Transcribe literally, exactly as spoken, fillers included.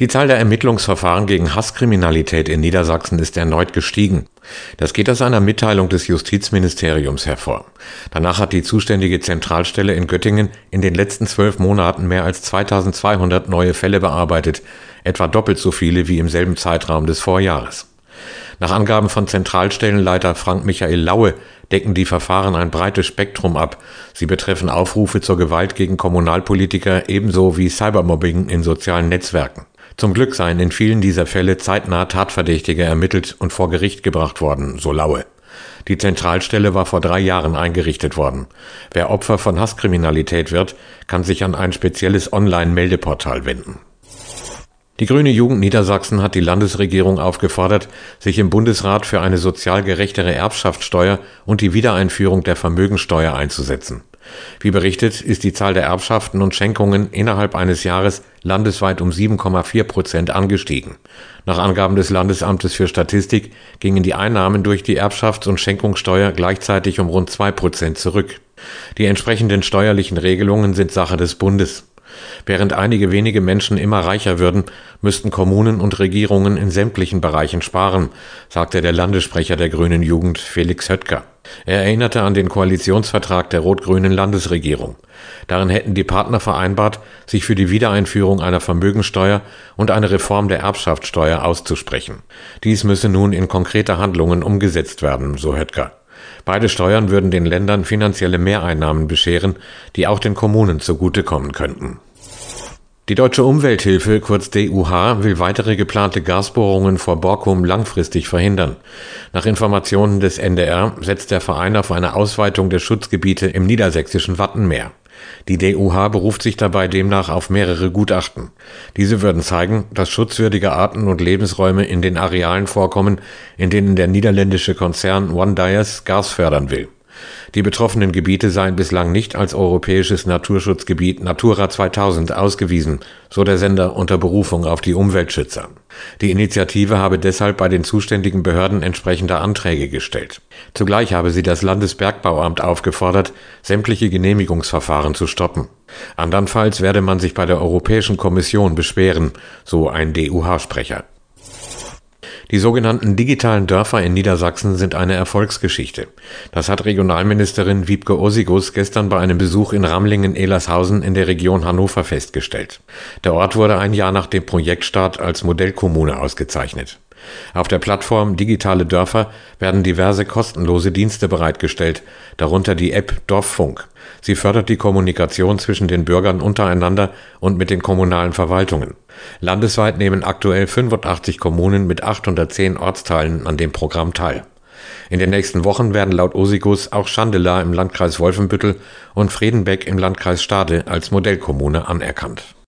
Die Zahl der Ermittlungsverfahren gegen Hasskriminalität in Niedersachsen ist erneut gestiegen. Das geht aus einer Mitteilung des Justizministeriums hervor. Danach hat die zuständige Zentralstelle in Göttingen in den letzten zwölf Monaten mehr als zweitausendzweihundert neue Fälle bearbeitet, etwa doppelt so viele wie im selben Zeitraum des Vorjahres. Nach Angaben von Zentralstellenleiter Frank-Michael Laue decken die Verfahren ein breites Spektrum ab. Sie betreffen Aufrufe zur Gewalt gegen Kommunalpolitiker ebenso wie Cybermobbing in sozialen Netzwerken. Zum Glück seien in vielen dieser Fälle zeitnah Tatverdächtige ermittelt und vor Gericht gebracht worden, so Laue. Die Zentralstelle war vor drei Jahren eingerichtet worden. Wer Opfer von Hasskriminalität wird, kann sich an ein spezielles Online-Meldeportal wenden. Die Grüne Jugend Niedersachsen hat die Landesregierung aufgefordert, sich im Bundesrat für eine sozial gerechtere Erbschaftssteuer und die Wiedereinführung der Vermögensteuer einzusetzen. Wie berichtet, ist die Zahl der Erbschaften und Schenkungen innerhalb eines Jahres landesweit um sieben Komma vier Prozent angestiegen. Nach Angaben des Landesamtes für Statistik gingen die Einnahmen durch die Erbschafts- und Schenkungssteuer gleichzeitig um rund zwei Prozent zurück. Die entsprechenden steuerlichen Regelungen sind Sache des Bundes. Während einige wenige Menschen immer reicher würden, müssten Kommunen und Regierungen in sämtlichen Bereichen sparen, sagte der Landessprecher der Grünen Jugend Felix Höttger. Er erinnerte an den Koalitionsvertrag der rot-grünen Landesregierung. Darin hätten die Partner vereinbart, sich für die Wiedereinführung einer Vermögensteuer und eine Reform der Erbschaftssteuer auszusprechen. Dies müsse nun in konkrete Handlungen umgesetzt werden, so Höttger. Beide Steuern würden den Ländern finanzielle Mehreinnahmen bescheren, die auch den Kommunen zugutekommen könnten. Die Deutsche Umwelthilfe, kurz D U H, will weitere geplante Gasbohrungen vor Borkum langfristig verhindern. Nach Informationen des N D R setzt der Verein auf eine Ausweitung der Schutzgebiete im niedersächsischen Wattenmeer. Die D U H beruft sich dabei demnach auf mehrere Gutachten. Diese würden zeigen, dass schutzwürdige Arten und Lebensräume in den Arealen vorkommen, in denen der niederländische Konzern OneDyas Gas fördern will. Die betroffenen Gebiete seien bislang nicht als europäisches Naturschutzgebiet Natura zweitausend ausgewiesen, so der Sender unter Berufung auf die Umweltschützer. Die Initiative habe deshalb bei den zuständigen Behörden entsprechende Anträge gestellt. Zugleich habe sie das Landesbergbauamt aufgefordert, sämtliche Genehmigungsverfahren zu stoppen. Andernfalls werde man sich bei der Europäischen Kommission beschweren, so ein D U H-Sprecher. Die sogenannten digitalen Dörfer in Niedersachsen sind eine Erfolgsgeschichte. Das hat Regionalministerin Wiebke Ossigos gestern bei einem Besuch in Ramlingen-Ehlershausen in der Region Hannover festgestellt. Der Ort wurde ein Jahr nach dem Projektstart als Modellkommune ausgezeichnet. Auf der Plattform Digitale Dörfer werden diverse kostenlose Dienste bereitgestellt, darunter die App Dorffunk. Sie fördert die Kommunikation zwischen den Bürgern untereinander und mit den kommunalen Verwaltungen. Landesweit nehmen aktuell fünfundachtzig Kommunen mit achthundertzehn Ortsteilen an dem Programm teil. In den nächsten Wochen werden laut Ossigos auch Schandela im Landkreis Wolfenbüttel und Fredenbeck im Landkreis Stade als Modellkommune anerkannt.